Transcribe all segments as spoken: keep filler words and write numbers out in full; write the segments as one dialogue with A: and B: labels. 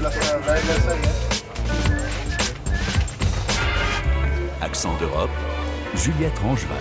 A: Accent d'Europe, Juliette Rangeval.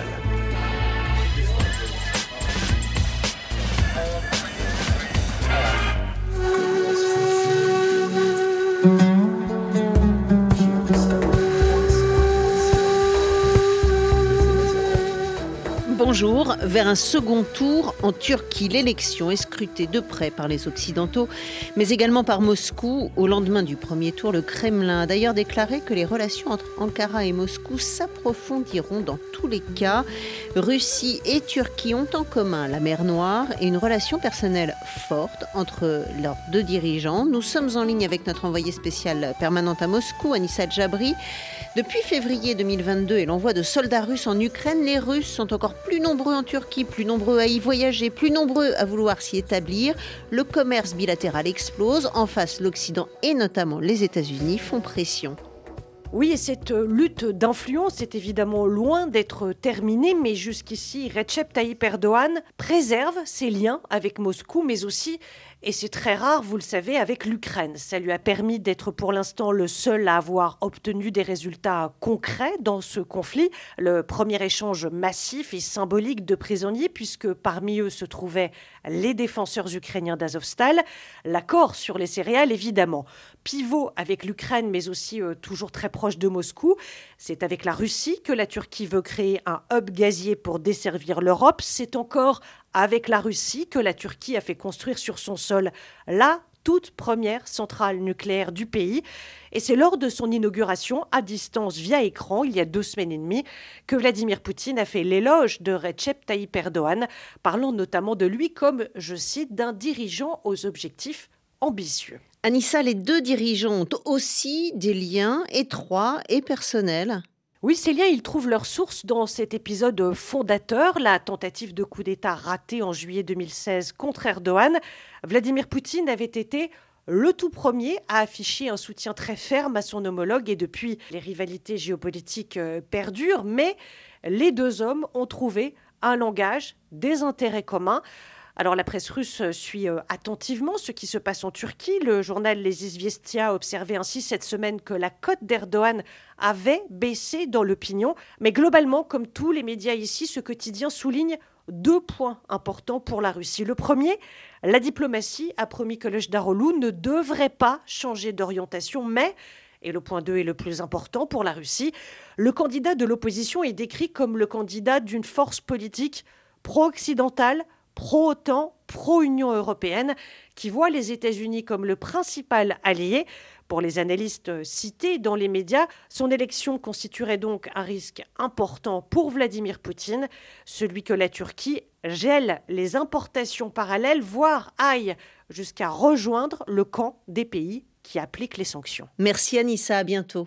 B: Bonjour, vers un second tour en Turquie, l'élection est scrutée de près par les Occidentaux, mais également par Moscou. Au lendemain du premier tour, le Kremlin a d'ailleurs déclaré que les relations entre Ankara et Moscou s'approfondiront dans tous les cas. Russie et Turquie ont en commun la mer Noire et une relation personnelle forte entre leurs deux dirigeants. Nous sommes en ligne avec notre envoyée spéciale permanente à Moscou, Anissa Djabri. Depuis février deux mille vingt-deux et l'envoi de soldats russes en Ukraine, les Russes sont encore plus nombreux en Turquie, plus nombreux à y voyager, plus nombreux à vouloir s'y établir. Le commerce bilatéral explose. En face, l'Occident et notamment les États-Unis font pression.
C: Oui, et cette lutte d'influence est évidemment loin d'être terminée, mais jusqu'ici, Recep Tayyip Erdogan préserve ses liens avec Moscou, mais aussi, et c'est très rare, vous le savez, avec l'Ukraine. Ça lui a permis d'être pour l'instant le seul à avoir obtenu des résultats concrets dans ce conflit. Le premier échange massif et symbolique de prisonniers, puisque parmi eux se trouvaient les défenseurs ukrainiens d'Azovstal. L'accord sur les céréales, évidemment. Pivot avec l'Ukraine, mais aussi euh, toujours très proche de Moscou. C'est avec la Russie que la Turquie veut créer un hub gazier pour desservir l'Europe. C'est encore avec la Russie que la Turquie a fait construire sur son sol la toute première centrale nucléaire du pays. Et c'est lors de son inauguration à distance via écran, il y a deux semaines et demie, que Vladimir Poutine a fait l'éloge de Recep Tayyip Erdogan, parlant notamment de lui comme, je cite, d'un dirigeant aux objectifs ambitieux.
B: Anissa, les deux dirigeants ont aussi des liens étroits et personnels.
C: Oui, ces liens, ils trouvent leur source dans cet épisode fondateur, la tentative de coup d'État ratée en juillet deux mille seize contre Erdogan. Vladimir Poutine avait été le tout premier à afficher un soutien très ferme à son homologue et depuis, les rivalités géopolitiques perdurent, mais les deux hommes ont trouvé un langage, des intérêts communs. Alors la presse russe suit attentivement ce qui se passe en Turquie. Le journal Les Izvestia observait ainsi cette semaine que la cote d'Erdogan avait baissé dans l'opinion. Mais globalement, comme tous les médias ici, ce quotidien souligne deux points importants pour la Russie. Le premier, la diplomatie a promis que le Kılıçdaroğlu ne devrait pas changer d'orientation, mais... Et le point deux est le plus important pour la Russie. Le candidat de l'opposition est décrit comme le candidat d'une force politique pro-occidentale, pro-OTAN, pro-Union européenne, qui voit les États-Unis comme le principal allié. Pour les analystes cités dans les médias, son élection constituerait donc un risque important pour Vladimir Poutine, celui que la Turquie gèle les importations parallèles, voire aille jusqu'à rejoindre le camp des pays qui appliquent les sanctions.
B: Merci Anissa, à bientôt.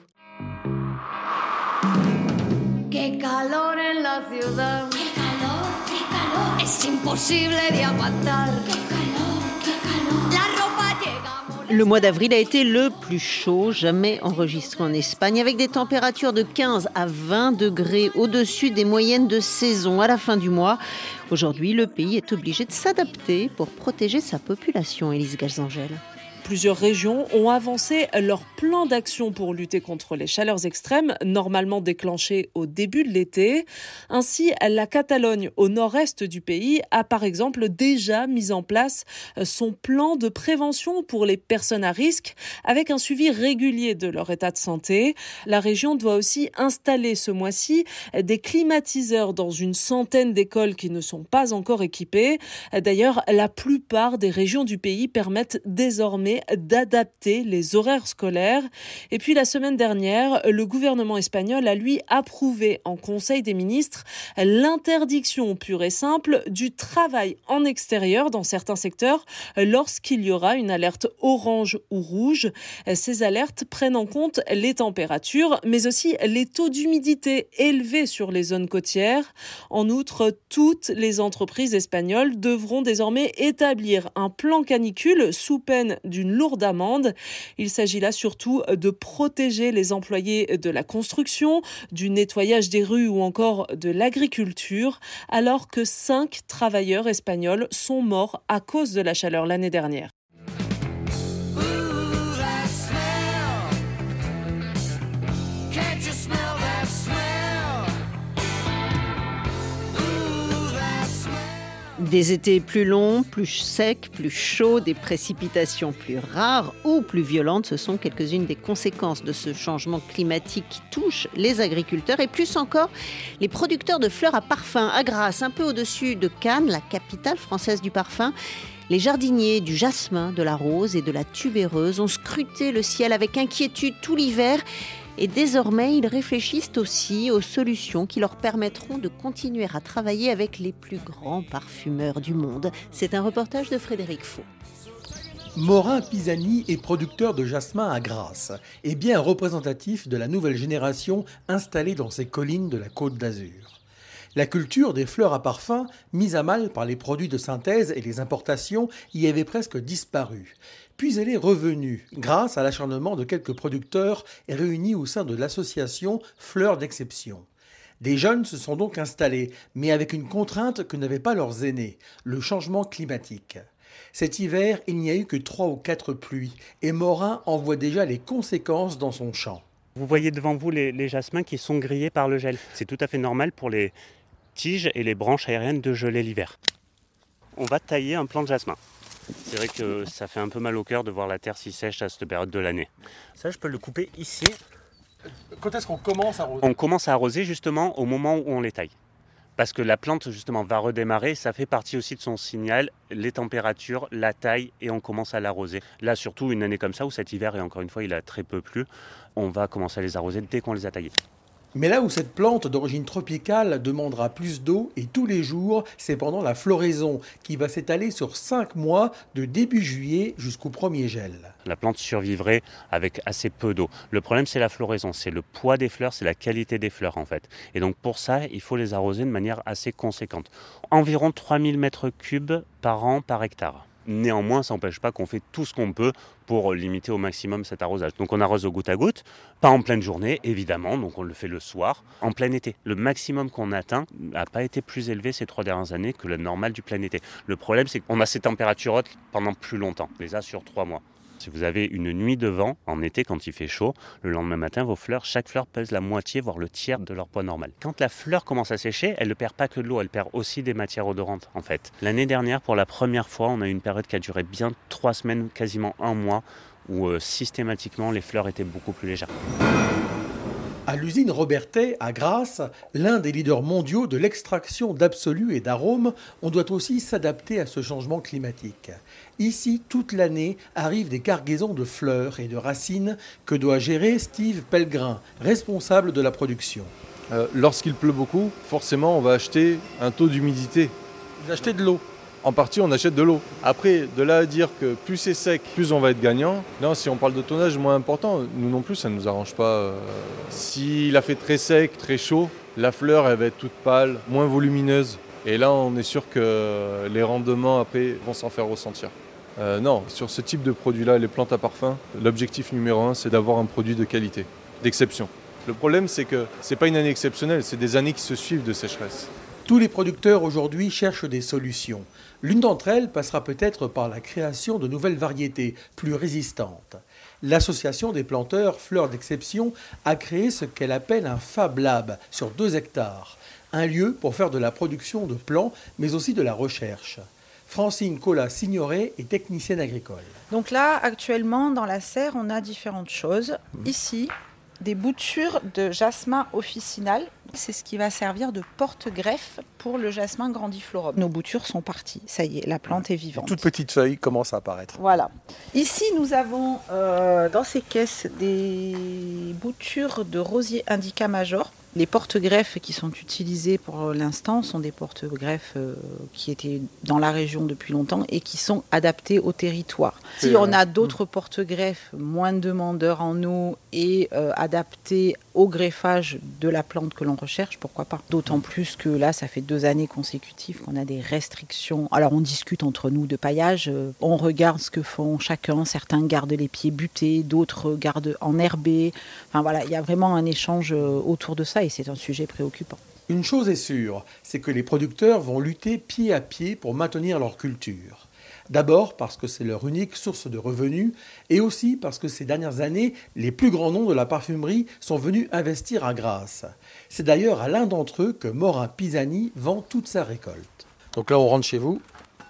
D: Qué calor en la ciudad. Es imposible de aguantar. La ropa llega.
B: Le mois d'avril a été le plus chaud jamais enregistré en Espagne, avec des températures de quinze à vingt degrés au-dessus des moyennes de saison à la fin du mois. Aujourd'hui, le pays est obligé de s'adapter pour protéger sa population. Élise Galzangel.
E: Plusieurs régions ont avancé leur plan d'action pour lutter contre les chaleurs extrêmes, normalement déclenchées au début de l'été. Ainsi, la Catalogne, au nord-est du pays, a par exemple déjà mis en place son plan de prévention pour les personnes à risque, avec un suivi régulier de leur état de santé. La région doit aussi installer ce mois-ci des climatiseurs dans une centaine d'écoles qui ne sont pas encore équipées. D'ailleurs, la plupart des régions du pays permettent désormais d'adapter les horaires scolaires. Et puis la semaine dernière, le gouvernement espagnol a lui approuvé en Conseil des ministres l'interdiction pure et simple du travail en extérieur dans certains secteurs lorsqu'il y aura une alerte orange ou rouge. Ces alertes prennent en compte les températures, mais aussi les taux d'humidité élevés sur les zones côtières. En outre, toutes les entreprises espagnoles devront désormais établir un plan canicule sous peine d'une lourde amende. Il s'agit là surtout de protéger les employés de la construction, du nettoyage des rues ou encore de l'agriculture, alors que cinq travailleurs espagnols sont morts à cause de la chaleur l'année dernière.
B: Des étés plus longs, plus secs, plus chauds, des précipitations plus rares ou plus violentes, ce sont quelques-unes des conséquences de ce changement climatique qui touche les agriculteurs et plus encore les producteurs de fleurs à parfum. À Grasse, un peu au-dessus de Cannes, la capitale française du parfum, les jardiniers du jasmin, de la rose et de la tubéreuse ont scruté le ciel avec inquiétude tout l'hiver. Et désormais, ils réfléchissent aussi aux solutions qui leur permettront de continuer à travailler avec les plus grands parfumeurs du monde. C'est un reportage de Frédéric Faux.
F: Morin Pisani est producteur de jasmin à Grasse et bien représentatif de la nouvelle génération installée dans ces collines de la Côte d'Azur. La culture des fleurs à parfum, mise à mal par les produits de synthèse et les importations, y avait presque disparu. Puis elle est revenue grâce à l'acharnement de quelques producteurs réunis au sein de l'association Fleurs d'Exception. Des jeunes se sont donc installés, mais avec une contrainte que n'avaient pas leurs aînés, le changement climatique. Cet hiver, il n'y a eu que trois ou quatre pluies et Morin en voit déjà les conséquences dans son champ.
G: Vous voyez devant vous les, les jasmins qui sont grillés par le gel. C'est tout à fait normal pour les tiges et les branches aériennes de geler l'hiver. On va tailler un plant de jasmin. C'est vrai que ça fait un peu mal au cœur de voir la terre si sèche à cette période de l'année. Ça, je peux le couper ici.
F: Quand est-ce qu'on commence à arroser ?
G: On commence à arroser justement au moment où on les taille. Parce que la plante justement va redémarrer, ça fait partie aussi de son signal, les températures, la taille, et on commence à l'arroser. Là surtout une année comme ça où cet hiver, et encore une fois il a très peu plu, on va commencer à les arroser dès qu'on les a taillés.
F: Mais là où cette plante d'origine tropicale demandera plus d'eau et tous les jours, c'est pendant la floraison qui va s'étaler sur cinq mois de début juillet jusqu'au premier gel.
G: La plante survivrait avec assez peu d'eau. Le problème c'est la floraison, c'est le poids des fleurs, c'est la qualité des fleurs en fait. Et donc pour ça, il faut les arroser de manière assez conséquente. Environ trois mille mètres cubes par an par hectare. Néanmoins, ça n'empêche pas qu'on fait tout ce qu'on peut pour limiter au maximum cet arrosage. Donc on arrose au goutte à goutte, pas en pleine journée évidemment, donc on le fait le soir, en plein été. Le maximum qu'on atteint n'a pas été plus élevé ces trois dernières années que le normal du plein été. Le problème c'est qu'on a ces températures hautes pendant plus longtemps, on les a sur trois mois. Si vous avez une nuit de vent en été quand il fait chaud, le lendemain matin, vos fleurs, chaque fleur pèse la moitié, voire le tiers de leur poids normal. Quand la fleur commence à sécher, elle ne perd pas que de l'eau, elle perd aussi des matières odorantes en fait. L'année dernière, pour la première fois, on a eu une période qui a duré bien trois semaines, quasiment un mois, où euh, systématiquement les fleurs étaient beaucoup plus légères.
F: À l'usine Robertet, à Grasse, l'un des leaders mondiaux de l'extraction d'absolus et d'arômes, on doit aussi s'adapter à ce changement climatique. Ici, toute l'année, arrivent des cargaisons de fleurs et de racines que doit gérer Steve Pellegrin, responsable de la production.
H: Euh, lorsqu'il pleut beaucoup, forcément, on va acheter un taux d'humidité.
F: Vous achetez de l'eau ?
H: En partie, on achète de l'eau. Après, de là à dire que plus c'est sec, plus on va être gagnant. Non, si on parle de tonnage moins important, nous non plus, ça ne nous arrange pas. Euh, S'il a fait très sec, très chaud, la fleur, elle va être toute pâle, moins volumineuse. Et là, on est sûr que les rendements, après, vont s'en faire ressentir. Euh, non, sur ce type de produit-là, les plantes à parfum, l'objectif numéro un, c'est d'avoir un produit de qualité, d'exception. Le problème, c'est que ce n'est pas une année exceptionnelle, c'est des années qui se suivent de sécheresse.
F: Tous les producteurs aujourd'hui cherchent des solutions. L'une d'entre elles passera peut-être par la création de nouvelles variétés plus résistantes. L'association des planteurs Fleurs d'Exception a créé ce qu'elle appelle un Fab Lab sur deux hectares. Un lieu pour faire de la production de plants, mais aussi de la recherche. Francine Collat-Signoret est technicienne agricole.
I: Donc là, actuellement, dans la serre, on a différentes choses. Ici, des boutures de jasmin officinal. C'est ce qui va servir de porte-greffe pour le jasmin grandiflorum. Nos boutures sont parties. Ça y est, la plante est vivante.
F: Toutes petites feuilles commencent à apparaître.
I: Voilà. Ici, nous avons euh, dans ces caisses des boutures de rosier indica major. Les porte-greffes qui sont utilisés pour l'instant sont des porte-greffes euh, qui étaient dans la région depuis longtemps et qui sont adaptés au territoire. Si on a d'autres porte-greffes moins demandeurs en eau et euh, adaptés au greffage de la plante que l'on recherche, pourquoi pas. D'autant plus que là, ça fait deux années consécutives qu'on a des restrictions. Alors on discute entre nous de paillage, euh, on regarde ce que font chacun. Certains gardent les pieds butés, d'autres gardent enherbés. Enfin voilà, il y a vraiment un échange euh, autour de ça. Et c'est un sujet préoccupant.
F: Une chose est sûre, c'est que les producteurs vont lutter pied à pied pour maintenir leur culture. D'abord parce que c'est leur unique source de revenus et aussi parce que ces dernières années, les plus grands noms de la parfumerie sont venus investir à Grasse. C'est d'ailleurs à l'un d'entre eux que Morin Pisani vend toute sa récolte. Donc là, on rentre chez vous.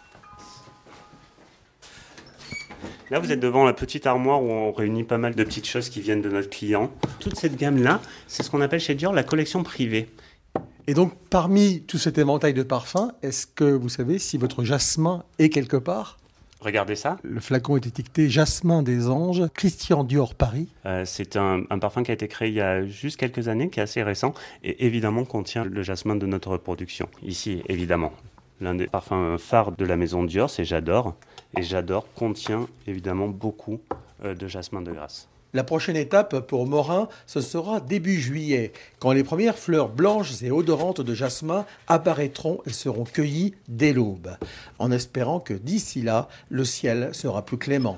G: Là, vous êtes devant la petite armoire où on réunit pas mal de petites choses qui viennent de notre client. Toute cette gamme-là, c'est ce qu'on appelle chez Dior la collection privée.
F: Et donc, parmi tout cet éventail de parfums, est-ce que vous savez si votre jasmin est quelque part ?
G: Regardez ça.
F: Le flacon est étiqueté Jasmin des Anges, Christian Dior Paris.
G: Euh, c'est un, un parfum qui a été créé il y a juste quelques années, qui est assez récent, et évidemment contient le jasmin de notre production. Ici, évidemment, l'un des parfums phares de la maison Dior, c'est J'adore. Et J'adore contient évidemment beaucoup euh, de jasmin de Grasse.
F: La prochaine étape pour Morin, ce sera début juillet, quand les premières fleurs blanches et odorantes de jasmin apparaîtront et seront cueillies dès l'aube, en espérant que d'ici là, le ciel sera plus clément.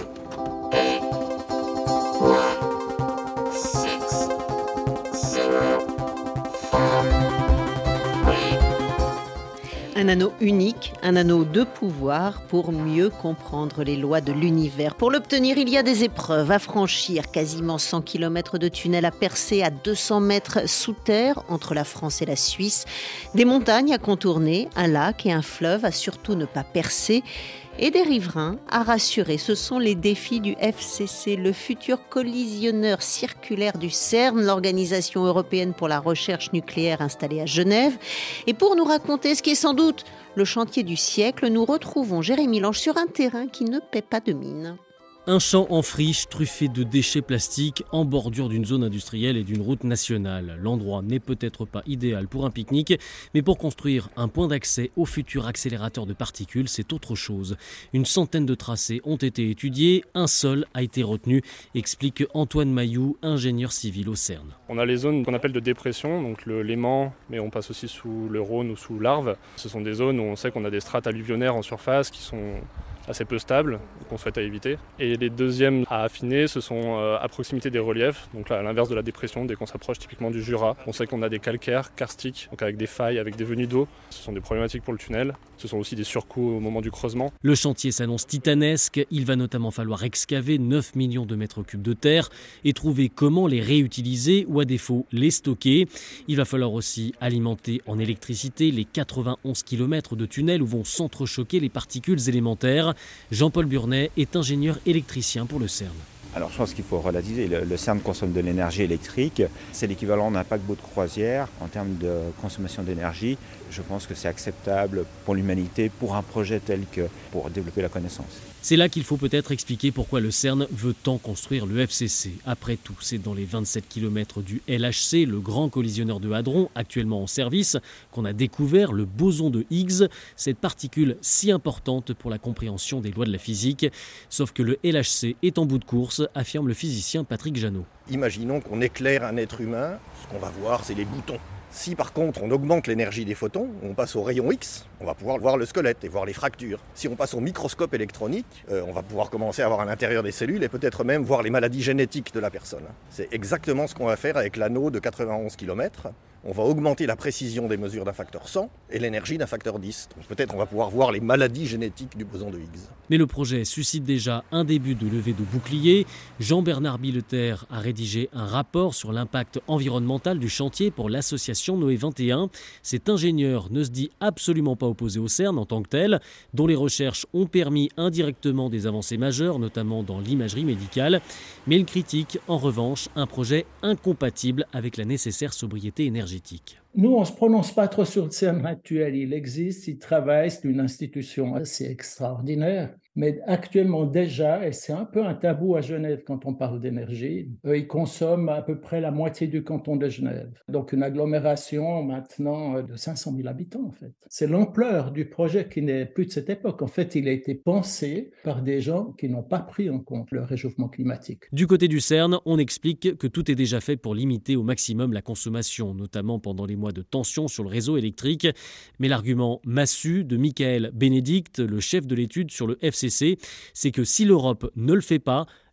B: Un anneau unique, un anneau de pouvoir pour mieux comprendre les lois de l'univers. Pour l'obtenir, il y a des épreuves à franchir, quasiment cent kilomètres de tunnels à percer à deux cents mètres sous terre entre la France et la Suisse, des montagnes à contourner, un lac et un fleuve à surtout ne pas percer, et des riverains à rassurer. Ce sont les défis du F C C, le futur collisionneur circulaire du CERN, l'Organisation européenne pour la recherche nucléaire installée à Genève. Et pour nous raconter ce qui est sans doute le chantier du siècle, nous retrouvons Jérémy Lange sur un terrain qui ne paie pas de mine.
J: Un champ en friche truffé de déchets plastiques en bordure d'une zone industrielle et d'une route nationale. L'endroit n'est peut-être pas idéal pour un pique-nique, mais pour construire un point d'accès au futur accélérateur de particules, c'est autre chose. Une centaine de tracés ont été étudiés, un seul a été retenu, explique Antoine Mailloux, ingénieur civil au CERN.
K: On a les zones qu'on appelle de dépression, donc le Léman, mais on passe aussi sous le Rhône ou sous l'Arve. Ce sont des zones où on sait qu'on a des strates alluvionnaires en surface qui sont assez peu stables, qu'on souhaite éviter. Et les deuxièmes à affiner, ce sont euh, à proximité des reliefs, donc là, à l'inverse de la dépression, dès qu'on s'approche typiquement du Jura. On sait qu'on a des calcaires karstiques, donc avec des failles, avec des venues d'eau. Ce sont des problématiques pour le tunnel. Ce sont aussi des surcoûts au moment du creusement.
J: Le chantier s'annonce titanesque. Il va notamment falloir excaver neuf millions de mètres cubes de terre et trouver comment les réutiliser ou à défaut les stocker. Il va falloir aussi alimenter en électricité les quatre-vingt-onze kilomètres de tunnels où vont s'entrechoquer les particules élémentaires. Jean-Paul Burnet est ingénieur électricien pour le CERN.
L: Alors je pense qu'il faut relativiser. Le, le CERN consomme de l'énergie électrique. C'est l'équivalent d'un paquebot de croisière en termes de consommation d'énergie. Je pense que c'est acceptable pour l'humanité, pour un projet tel que pour développer la connaissance.
J: C'est là qu'il faut peut-être expliquer pourquoi le CERN veut tant construire le F C C. Après tout, c'est dans les vingt-sept kilomètres du L H C, le grand collisionneur de hadrons, actuellement en service, qu'on a découvert le boson de Higgs, cette particule si importante pour la compréhension des lois de la physique. Sauf que le L H C est en bout de course, affirme le physicien Patrick Jeannot.
M: Imaginons qu'on éclaire un être humain, ce qu'on va voir, c'est les boutons. Si par contre on augmente l'énergie des photons, on passe au rayon X, on va pouvoir voir le squelette et voir les fractures. Si on passe au microscope électronique, euh, on va pouvoir commencer à voir à l'intérieur des cellules et peut-être même voir les maladies génétiques de la personne. C'est exactement ce qu'on va faire avec l'anneau de quatre-vingt-onze kilomètres. On va augmenter la précision des mesures d'un facteur cent et l'énergie d'un facteur dix. Donc peut-être on va pouvoir voir les maladies génétiques du boson de Higgs.
J: Mais le projet suscite déjà un début de levée de bouclier. Jean-Bernard Billeter a rédigé un rapport sur l'impact environnemental du chantier pour l'association Noé vingt et un. Cet ingénieur ne se dit absolument pas opposé au CERN en tant que tel, dont les recherches ont permis indirectement des avancées majeures, notamment dans l'imagerie médicale. Mais il critique en revanche un projet incompatible avec la nécessaire sobriété énergétique.
N: Nous, on ne se prononce pas trop sur le CERN actuel. Il existe, il travaille, c'est une institution assez extraordinaire. Mais actuellement déjà, et c'est un peu un tabou à Genève quand on parle d'énergie, eux, ils consomment à peu près la moitié du canton de Genève. Donc une agglomération maintenant de cinq cent mille habitants en fait. C'est l'ampleur du projet qui n'est plus de cette époque. En fait, il a été pensé par des gens qui n'ont pas pris en compte le réchauffement climatique.
J: Du côté du CERN, on explique que tout est déjà fait pour limiter au maximum la consommation, notamment pendant les mois de tension sur le réseau électrique. Mais l'argument massu de Michael Bénédicte, le chef de l'étude sur le F C C, c'est que si l'Europe ne le fait pas,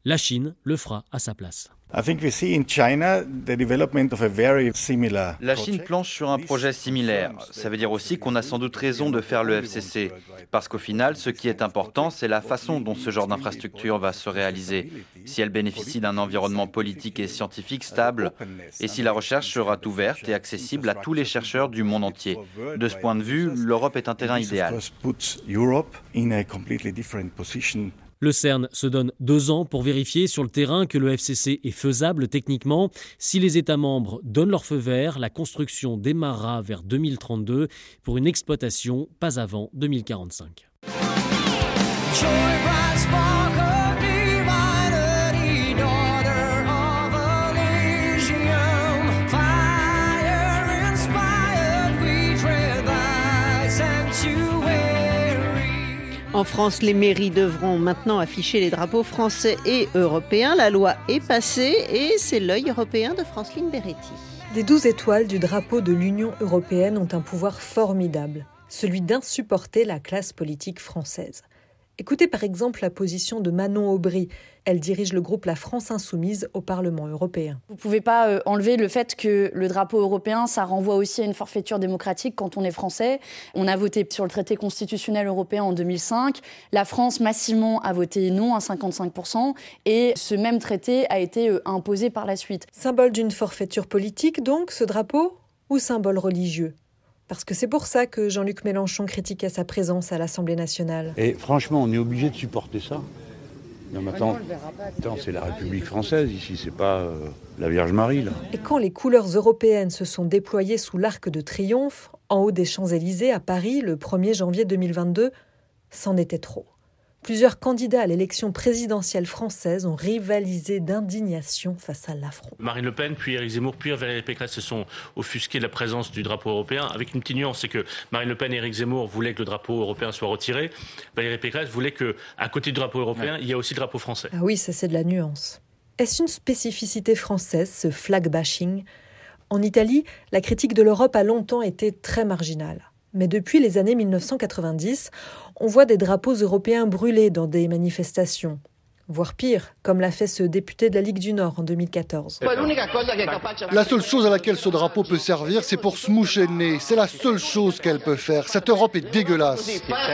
J: La Chine le fera à sa place.
O: La Chine planche sur un projet similaire. Ça veut dire aussi qu'on a sans doute raison de faire le F C C. Parce qu'au final, ce qui est important, c'est la façon dont ce genre d'infrastructure va se réaliser. Si elle bénéficie d'un environnement politique et scientifique stable, et si la recherche sera ouverte et accessible à tous les chercheurs du monde entier. De ce point de vue, l'Europe est un terrain idéal.
J: Le CERN se donne deux ans pour vérifier sur le terrain que le F C C est faisable techniquement. Si les États membres donnent leur feu vert, la construction démarrera vers deux mille trente-deux pour une exploitation pas avant deux mille quarante-cinq.
B: En France, les mairies devront maintenant afficher les drapeaux français et européens. La loi est passée et c'est l'œil européen de Franceline Beretti.
P: Les douze étoiles du drapeau de l'Union européenne ont un pouvoir formidable, celui d'insupporter la classe politique française. Écoutez par exemple la position de Manon Aubry. Elle dirige le groupe La France Insoumise au Parlement européen.
Q: Vous ne pouvez pas euh, enlever le fait que le drapeau européen, ça renvoie aussi à une forfaiture démocratique quand on est français. On a voté sur le traité constitutionnel européen en deux mille cinq. La France, massivement, a voté non à cinquante-cinq pour cent. Et ce même traité a été euh, imposé par la suite.
P: Symbole d'une forfaiture politique, donc, ce drapeau, ou symbole religieux ? Parce que c'est pour ça que Jean-Luc Mélenchon critiquait sa présence à l'Assemblée nationale.
R: Et franchement, on est obligé de supporter ça. Non, mais attends, attends, c'est la République française ici, c'est pas euh, la Vierge Marie, là.
P: Et quand les couleurs européennes se sont déployées sous l'Arc de Triomphe, en haut des Champs-Élysées à Paris, le premier janvier deux mille vingt-deux, c'en était trop. Plusieurs candidats à l'élection présidentielle française ont rivalisé d'indignation face à l'affront.
S: Marine Le Pen, puis Éric Zemmour, puis Valérie Pécresse se sont offusqués de la présence du drapeau européen, avec une petite nuance, c'est que Marine Le Pen et Éric Zemmour voulaient que le drapeau européen soit retiré. Valérie Pécresse voulait qu'à côté du drapeau européen, ouais, il y a aussi le drapeau français.
P: Ah oui, ça c'est de la nuance. Est-ce une spécificité française, ce flag bashing ? En Italie, la critique de l'Europe a longtemps été très marginale. Mais depuis les années mille neuf cent quatre-vingt-dix, on voit des drapeaux européens brûlés dans des manifestations. Voire pire, comme l'a fait ce député de la Ligue du Nord en deux mille quatorze.
T: La seule chose à laquelle ce drapeau peut servir, c'est pour se moucher le nez. C'est la seule chose qu'elle peut faire. Cette Europe est dégueulasse.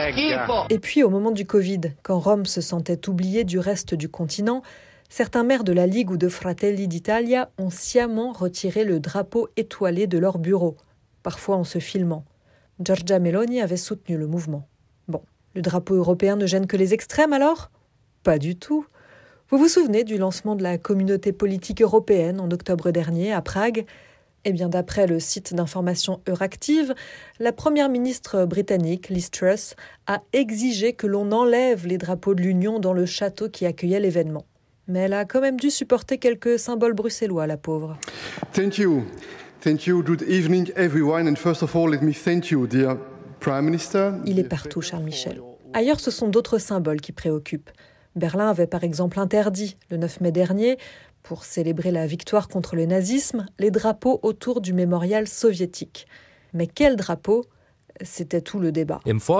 P: Et puis au moment du Covid, quand Rome se sentait oubliée du reste du continent, certains maires de la Ligue ou de Fratelli d'Italia ont sciemment retiré le drapeau étoilé de leur bureau, parfois en se filmant. Giorgia Meloni avait soutenu le mouvement. Bon, le drapeau européen ne gêne que les extrêmes alors ? Pas du tout. Vous vous souvenez du lancement de la communauté politique européenne en octobre dernier à Prague ? Eh bien, d'après le site d'information Euractiv, la première ministre britannique, Liz Truss, a exigé que l'on enlève les drapeaux de l'Union dans le château qui accueillait l'événement. Mais elle a quand même dû supporter quelques symboles bruxellois, la pauvre.
U: Thank you. Thank you. Good evening, everyone. And first of all, let me thank you, dear Prime Minister.
P: Il est partout, Charles Michel. Ailleurs, ce sont d'autres symboles qui préoccupent. Berlin avait par exemple interdit, le neuf mai dernier, pour célébrer la victoire contre le nazisme, les drapeaux autour du mémorial soviétique. Mais quel drapeau ? C'était tout le débat.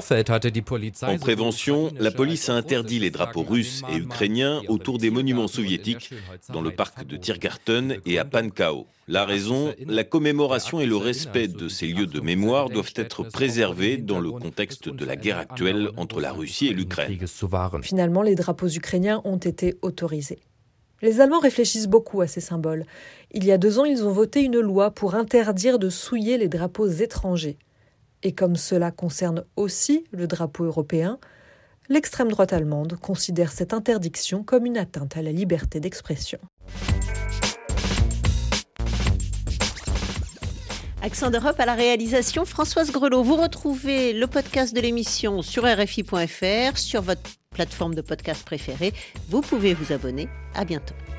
V: En prévention, la police a interdit les drapeaux russes et ukrainiens autour des monuments soviétiques dans le parc de Tiergarten et à Pankau. La raison, la commémoration et le respect de ces lieux de mémoire doivent être préservés dans le contexte de la guerre actuelle entre la Russie et l'Ukraine.
P: Finalement, les drapeaux ukrainiens ont été autorisés. Les Allemands réfléchissent beaucoup à ces symboles. Il y a deux ans, ils ont voté une loi pour interdire de souiller les drapeaux étrangers. Et comme cela concerne aussi le drapeau européen, l'extrême droite allemande considère cette interdiction comme une atteinte à la liberté d'expression.
B: Accent d'Europe à la réalisation, Françoise Grelot. Vous retrouvez le podcast de l'émission sur R F I point F R, sur votre plateforme de podcast préférée. Vous pouvez vous abonner. À bientôt.